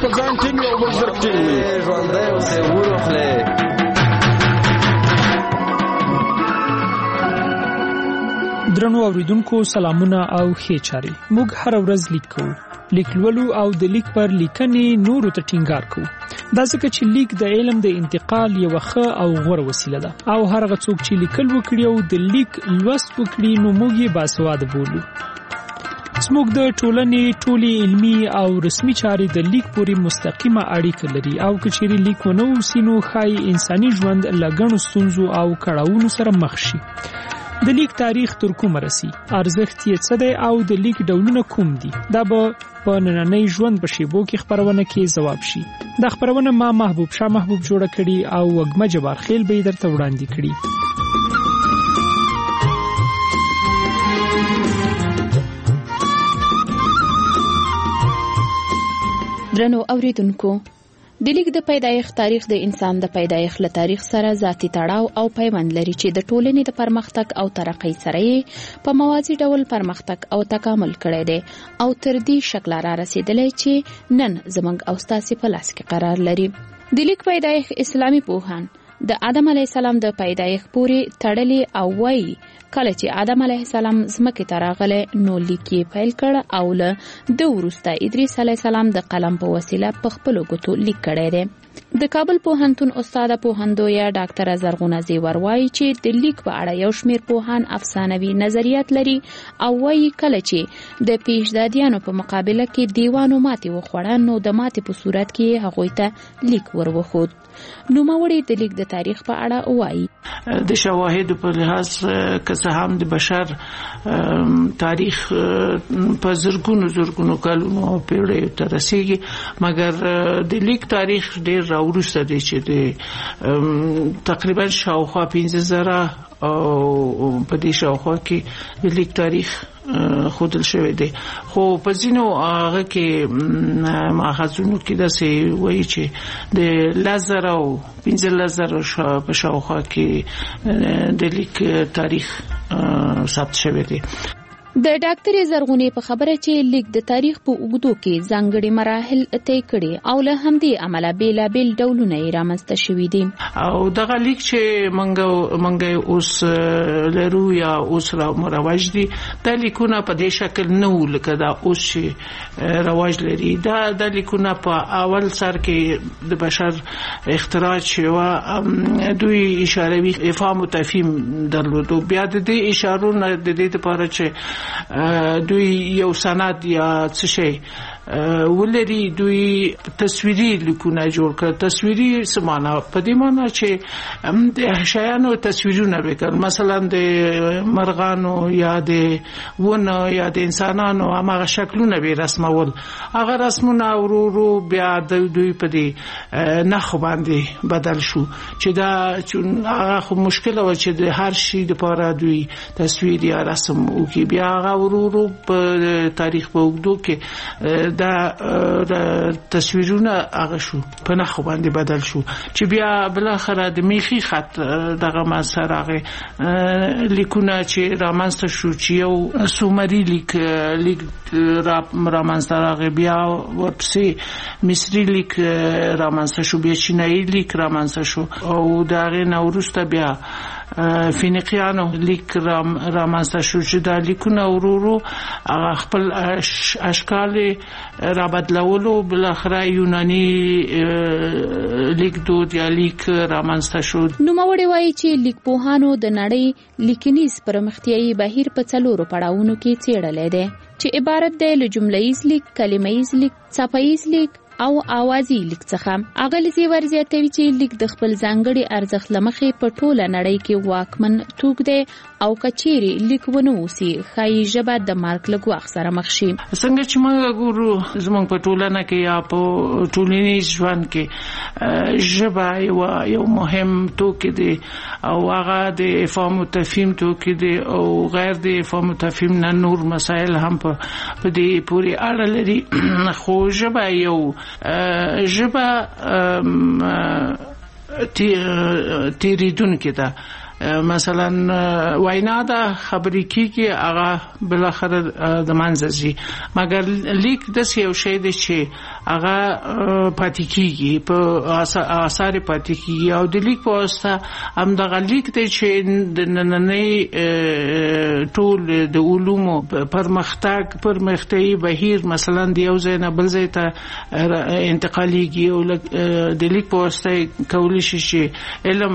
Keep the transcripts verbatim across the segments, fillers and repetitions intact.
په ځان ټینګ او بل سره ټینګ وي. ژوندی اوسې وروخلې. درنو اوریدونکو سلامونه او ښې چارې. موږ هر ورځ لیک کوو. لیک لولو او د لیک پر لیکنې نورو ته ټینګار کوو. دا ځکه چې لیک د علم د انتقال یوه ښه او غوره وسیله ده او هر هغه څوک چې لیکل وکړي او د لیک لوست وکړي نو موږ یې باسواده بولو. زموږ د ټولنې ټولې علمي او رسمي چارې د لیک پورې مستقیمه اړیکه لري او که چیرې لیک ونه وسي نو ښایي انساني ژوند له ګڼو ستونزو او کړاوونو سره مخ شي. د لیک تاریخ تر کومه رسي، ارزښت یې څه دی او د لیک ډولونه کوم دي؟ دا به په نننۍ ژوند په شیبو کې خپرونه کې ځواب شي. دا خپرونه ما محبوب شاه محبوب جوړه کړي او وږمه جبارخیل به یې درته وړاندې کړي. درنو اوریدونکو، د لیک د پیدایښت تاریخ د انسان د پیدایښت له تاریخ سره ذاتي تړاو او پیوند لري چې د ټولنې د پرمختګ او ترقۍ سره یې په موازي ډول پرمختګ او تکامل کړی دی او تر دې شکله را رسیدلی چې نن زموږ او ستاسې په لاس کې قرار لري. د لیک پیدایښت اسلامي پوهان د آدم علیه السلام د پیدایښت پورې تړلې او وایي کله چې آدم علیه السلام ځمکې ته راغلی نو لیک یې پیل کړ او له ده وروسته ادریس علیه السلام د قلم په وسیله په خپلو ګوتو لیک کړی دی. د کابل پوهنتون استاده پوهندویه ډاکټره زرغونه زیور وایي چې د لیک په اړه یو شمېر پوهان افسانوي نظریات لري او وایي کله چې د پیشدادیانو په مقابله کې دیوانو ماتې وخوړه نو د ماتې په صورت کې هغوی ته لیک ور وښود. نوموړي د لیک د تاریخ په اړه وایي د شواهد په لحاظ که څه هم د بشر تاریخ په زرګونو زرګونو کلونو او پیړیو ته رسیږي، مګر د لیک تاریخ ډېر راوروسته دی چې د تقریبا شاوخوا پنځه زره او په دې شاوخوا کې د لیک تاریخ خودل شوی دی. خو په ځینو هغه کې ماخذونو کې داسې وایي چې د لزر او پنځه لزر په شاوخوا کې د لیک تاریخ ثبت شوی دی. د ډاکټرې زرغونې په خبره چې لیک د تاریخ په اوږدو کې ځانګړي مراحل طی کړي او له همدې امله بیلابیل ډولونه یې رامنځته شوي دي. او دغه لیک چې منګه منګه اوس لرو یا اوس را مروج دي د لیکونه په دې شکل نه و لکه دا اوس چې رواج لري. دا د لیکونه په اول سر کې د بشر اختراع شوه، دوی اشاروي افهام او تفهیم درلودو. بیا د دې اشارو نه د دې لپاره چې دوی یو سند یا څه شي ولري دوی تصویري لیکونه جوړ کړ. تصویري سمانه په دې معنی چې د شیانو تصویرونه وکړ، مثلا د مرغانو یا د ونه یا د انسانانو هغه شکلونه به رسمول. هغه رسمونه ورو بیا د دوی په دې نخو باندې بدل شو چې دا هغه خو مشکل و چې د هر شي لپاره دوی تصویر یا رسم وکړي. بیا هغه ورو په تاریخ په وګړو کې دا تصویرونه هغه شو په نخو باندې بدل شو چې بیا بل اخر د میخي خط دغه مسره لیکونه چې رامنځته شو چې یو سومري لیک لیک رامنځته راغی، بیا ورپسې مصري لیک رامنځته شو، بیا چینایي لیک رامنځته شو او دغه نه وروسته بیا فینیقیانو لیک رامنځته شو چې دا لیکونه ورورو خپل اشکال را بدلولو، بل اخره یونانی لیک دود یا لیک رامنځته شو. نوموړي وایي چې لیک پوهانو د نړۍ لیکنیز پرمختیایي بهیر په څلورو پړاوونو کې څېړلی دی چې عبارت دی له جمله‌ییز لیک، کلمه‌ییز لیک، څپه‌ییز لیک او اوازي لیک څخه. اغلی زیور زیاتوي چې لیک د خپل ځانګړي ارزښت لمخې په ټوله نړۍ کې واکمن توک دی او کچيري لیک ونه وسی خای ژبه د مارک لګواخ سره مخ شي. څنګه چې موږ ګورو زموږ په ټولنه کې یا په ټولنیز ژوند کې ژبه یو یو مهم توک دی او هغه د افهام او تفهیم توک دی او غیر د افهام او تفهیم نه نور مسایل هم په دې پوری اړه لري. خو ژبه یو ژبه تیریدون کې ده مثلا وینا دا خبرې کیږي هغه بل اخر د منځي مګر لیک د یو شی دی چې هغه پاتې کیږي په آثار پاتې کیږي او د لیک په واسطه هم د لیک دی چې د نننۍ ټول د علومو پرمختګ پرمختګي بهیر مثلا د یو ځای نه بل ځای ته انتقاليږي او د لیک په واسطه کولی شي چې علم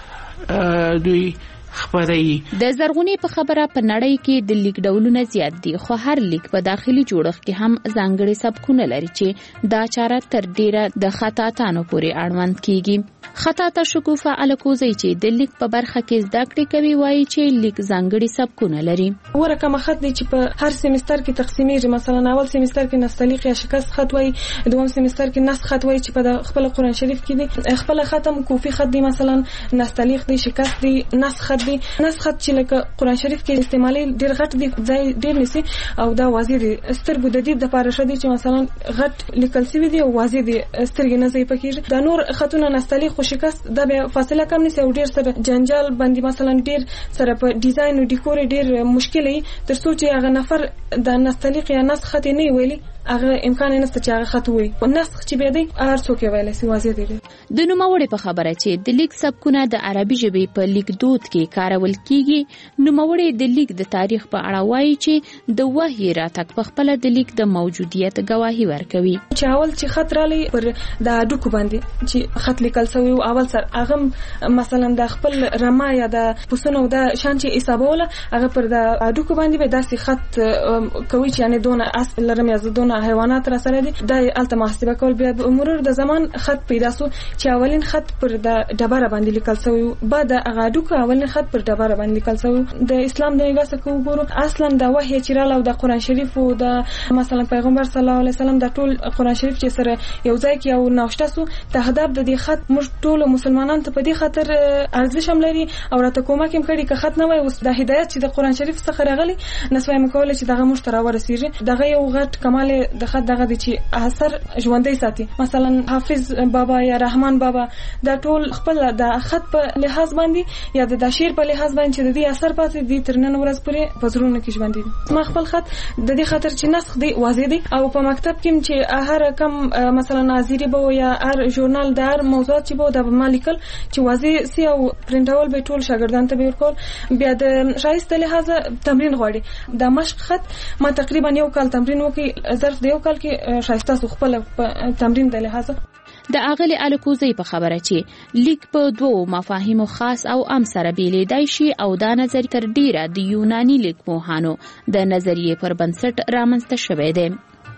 دوی خبري د زرغونی په خبره په نړۍ کې د لیک ډولونه زیات دي خو هر لیک په داخلي جوړښت کې هم ځانګړي سبکونه لري چې دا چاره تر ډیره د خطاطانو پورې اړوند کیږي. خطاطه شکوفه الکوزی چې د لیک په برخه کې زده کړې کوي وایي چې لیک ځانګړي سبکونه لري. ورکه مخد دي چې په هر سیمستر کې تقسیمېږي. مثلا اول سیمستر کې نستعلیق یا شکست خط وایي، دوم سیمستر کې نسخ خط وایي چې په خپل قرآن شریف کې دي، خپل ختم کوفی خط دي، مثلا نستعلیق دي، شکست دي، نسخ خط دي. نسخ خط چې لکه قرآن شریف کې استعمالي ډېر غټ دي، ځای ډېر نسی او دا واضح دي. سترګو د دې د پاره شدي چې مثلا غټ لیکل شوی دي او واضح دي، سترګې نه ځای پکې. دا نور خطونه نستعلیق او شکست دا به فاصله کم نسی او ډېر سره جنجال باندې مثلا ډېر سره په ډیزاین او ډیکور ډېر مشکلې تر څو چې هغه نفر د نستعلیق یا نسخ خط نه ویلي هغه امکان نشته چې هغه خط وي. او نسخ چې به دی هر څوک ویلی سي واضح دی. د نوموړي په خبره چې د لیک سبکونه د عربي ژبې په لیک دود کې کارول کیږي، نوموړي د لیک د تاریخ په اړه وایي چې د وحي راتګ په خپل د لیک د موجودیت گواهی ورکوي. چې اول چې خط رالی پر د ډوکو باندې چې خط لیکل شوی او اول سر هغه مثلا د خپل رما یا د پسونو د شان چې حسابوله هغه پر د ډوکو باندې به داسې خط کوي چې یعنی دونه اس لرم یا دونه حیوانات را سره دي د الته محاسبه کول. بیا مرور د زمان خط پیدا سو چې اولین خط پر د ډبره باندې لیکل شوی، بعد هغه ډوکو اولین خط پر ډبره باندې لیکل شوی. د اسلام د نگاه څخه وګورو اصلا د وحی چې رااله او د قرآن شریف او د مثلا پیغمبر صلی الله علیه وسلم د ټول قرآن شریف چې سره یو ځای کې او نوشته سو تهداب د دې خط موږ ټول مسلمانان ته په دې خاطر ارزش هم لري او راته کومک هم کړي که خط نه وای اوس د هدایت چې د قرآن شریف څخه راغلي نسوای مکول چې دغه موږ تر ورسیږي. دغه یو غټ کمال د خط دغه د چې اثر ژوندۍ ساتي. مثلا حافظ بابا یا رحمان بابا دا ټول خپل د خط په لحاظ باندې یا د شعر په لحاظ باندې چې د دې اثر پاتې دي تر نن ورځ پورې په زړونو کې ژوندۍ دي. ما خپل خط د دې خاطر چې نسخ دی واضح دی او په مکتب کې چې هر کم مثلا ناظری به یا هر ژورنال د هر موضوعات چې به د مالیکل چې واضح سی او پرینټول به ټول شاګردان ته به ورکول. بیا د شایسته لحاظ تمرین غواړي. د مشق خط ما تقریبا یو کال تمرین وکړ، ظرف د یو کال کې شایسته سو خپل تمرین د لحاظ. د اغلی الکوزی په خبره چې لیک په دوو مفاهیمو خاص او عام سره بیلیدای شي او دا نظر تر ډیره د یونانی لیک موهانو د نظریې پر بنسټ رامنځته شوی دی.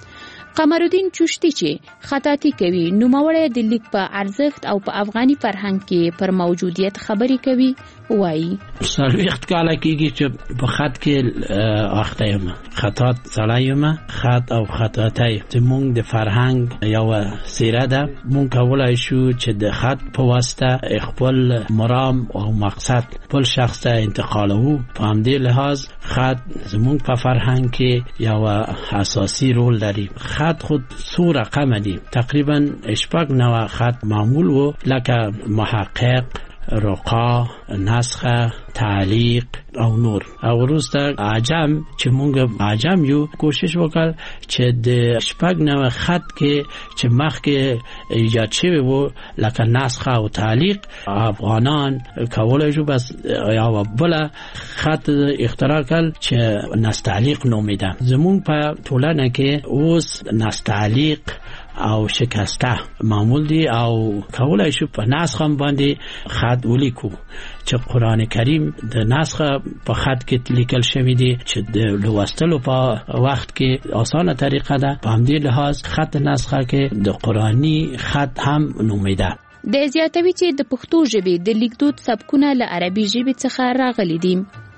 قمرالدین چشتی چې خطاطي کوي نوموړی د لیک په ارزښت او په افغاني فرهنګ کې پر موجودیت خبرې کوي. وایي څلوېښت کاله کېږي چې په خط کې اخته یم، خطاط سړی یم. خط او خطاطۍ زموږ د فرهنګ یوه څیره ده. موږ کولی شو چې د خط په واسطه خپل مرام او مقصد خپل شخص ته انتقالوو. په همدې لحاظ خط زموږ په فرهنګ کې یوه اساسي رول لري. خط خود څو رقمه دي، تقریبا شپږ نوع خط معمول و لکه محقق، رقا، نسخه، تعلیق او نور. او وروسته عجم چې مونږ عجم یو کوشش وکړ چې د شپږ نوع خط کې چې مخکې ایجاد شوی وو لکه نسخه او تعلیق افغانان کولای شو بس یا بل خط اختراع کړ چې نستعلیق نومیده. زمون په ټولنه کې اوس نستعلیق او شکسته معمول دي او کولای شو په نسخه باندې خط ولیکو چې قرآن کریم د نسخه په خط کې لیکل شوی دی چې د لوستلو په وخت کې آسانه طریقه ده. په همدې لحاظ خط نسخه کې د قرآنی خط هم نومیده. د زیاتوي چې د پښتو ژبې د لیکدود سبکونه له عربي ژبې څخه راغلي دي.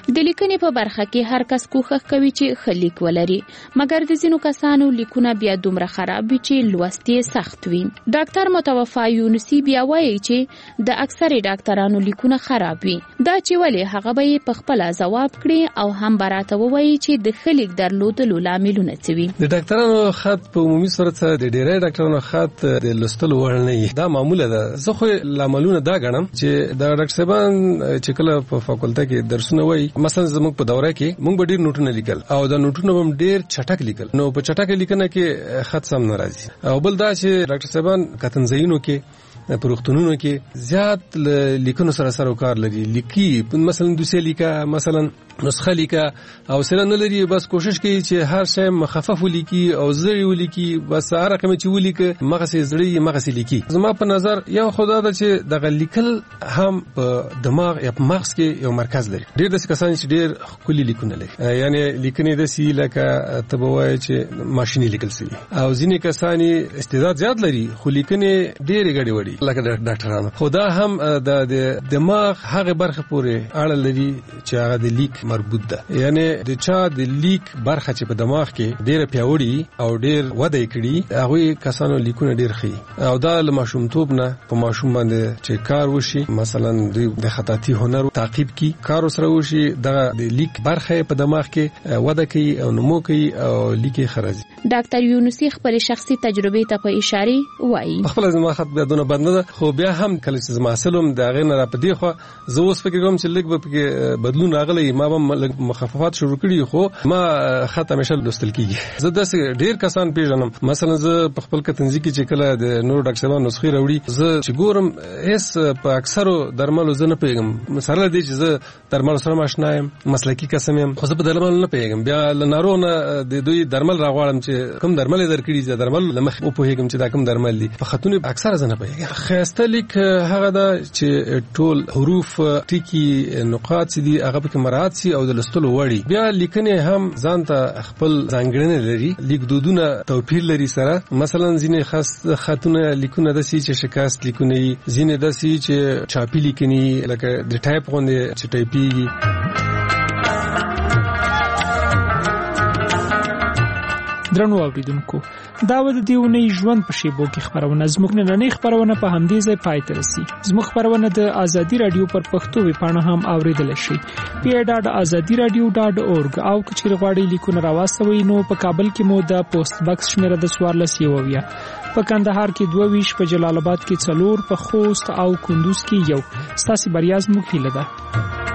د لیکنې په برخه کې هر کس کوښښ کوي چې ښه لیک ولري، مګر د ځینو کسانو لیکونه بیا دومره خراب وي چې لوست یې سخت وي. ډاکټر متوفا یونسي بیا وایي چې د اکثرې ډاکټرانو لیکونه خراب وي. دا چې ولې هغه به یې په خپله ځواب کړي او هم به راته ووایي چې د ښه لیک درلودلو لاملونه څه وي. د ډاکټرانو خط په عمومي صورت سره د ډېری ډاکټرانو خط د لوستلو وړ نه وي. دا معموله ده. زه خو لاملونه دا ګڼم چې دا ډاکټر صاحبان چې کله په فاکولټه کې درسونه وایي، مثلا زموږ په دوره کې موږ به ډېر نوټونه لیکل او دا نوټونه به ډېر چټک لیکل، نو په چټک لیکنه کې خط سم نه راځي. او بل دا چې ډاکټر صاحبان کتنځایونو کې په روغتونونو کې زیات لیکنو سره سره کار لري، لیکي مثلا دوسیه لیکه، مثلا نسخه لیکه او سره نه لري، بس کوشش کوي چې هر شی مخفف ولیکي او زړی ولیکي، بس هر رقم چې ولیکي مغه سي زړی مغه سي لیکي. زما په نظر یو خدای دا چې دغه لیکل هم په دماغ یا په مغز کې یو مرکز لري. ډېر د کسان چې ډېر خولي لیکونه لري، یعنی لیکنې د سی لکه تبوای چې ماشيني لیکل سي، او ځینې کسان استعداد زیات لري خو لیکنې ډېرې غړي وړي لکه ډاکټرانو. خدا هم د دماغ هغه برخه پورې اړه لري چې هغه د لیک مربوط ده، یعنی د چا د لیک برخه چې په دماغ کې ډېر پیاوړي او ډېر وده کړي هغه کسانو لیکونه ډېر ښه، او دا له ماشومتوب نه په ماشوم باندې چې کار وشي، مثلا د خطاطي هنر تعقیب کی کار سره وشي، د لیک برخه په دماغ کې وده کوي او نمو کوي او لیکي خرازي. ډاکټر یونسي خپل شخصي تجربه ته په اشاره وایي. خپل زما خط بیا دونه بند نه، خو بیا هم کله چې زما اصلم د هغه نه را پدې خو زه اوس فکر کوم چې لیک به کې بدلون راغلی، ما به مخففات شروع کړي، خو ما خط همیشه لوستل کیږي. زه داسې ډېر کسان پیژنم، مثلا زه په خپل کتنځي کې چې کله د نور ډاکټر صاحب نسخې راوړي، زه چې ګورم هیڅ په اکثرو درملو زه نه پیږم، مثلا دې چې زه درمل سره ماشنا یم، مسلکی قسم یم، خو زه په درمل نه پیږم. بیا لنارونه د دوی درمل راغواړم چې کوم درمل درکړي، زه درمل لمخ او پوهیږم چې دا کوم درمل دي، په خطونه اکثر زه نه پیږم. خاصه لیک هغه دا چې ټول حروف ټکی نقاط دي هغه په مراعات سي او د لستلو وړي. بیا لیکنه هم ځانته خپل ځانګړنه لري، لیک دودونه توپیر لري سره، مثلا ځینې خاص خطونه لیکونه د سي چې شکست لیکونه، ځینې د سي چې چاپی لیکني لکه د ټایپ غونډه چې ټایپیږي. درنو اوریدونکو، دا و د دیونی ژوند په شیبو کې خبرونه زموږ نننۍ خبرونه په همدې ځای پای ته رسي. زموږ خبرونه د ازادي رادیو پر پښتو ویبپاڼه هم اوریدل شي، پی ای ډاټ ازادي رادیو ډاټ اورګ، او کچېر غواړئ لیکونه راواستوئ نو په کابل کې مو د پوسټ باکس شمیره د څوارلس یوویا، په کندهار کې دوه ویش، په جلال آباد کې څلور، په خوست او کندوز کې یو. ستاسو بریا زموږ هیله ده.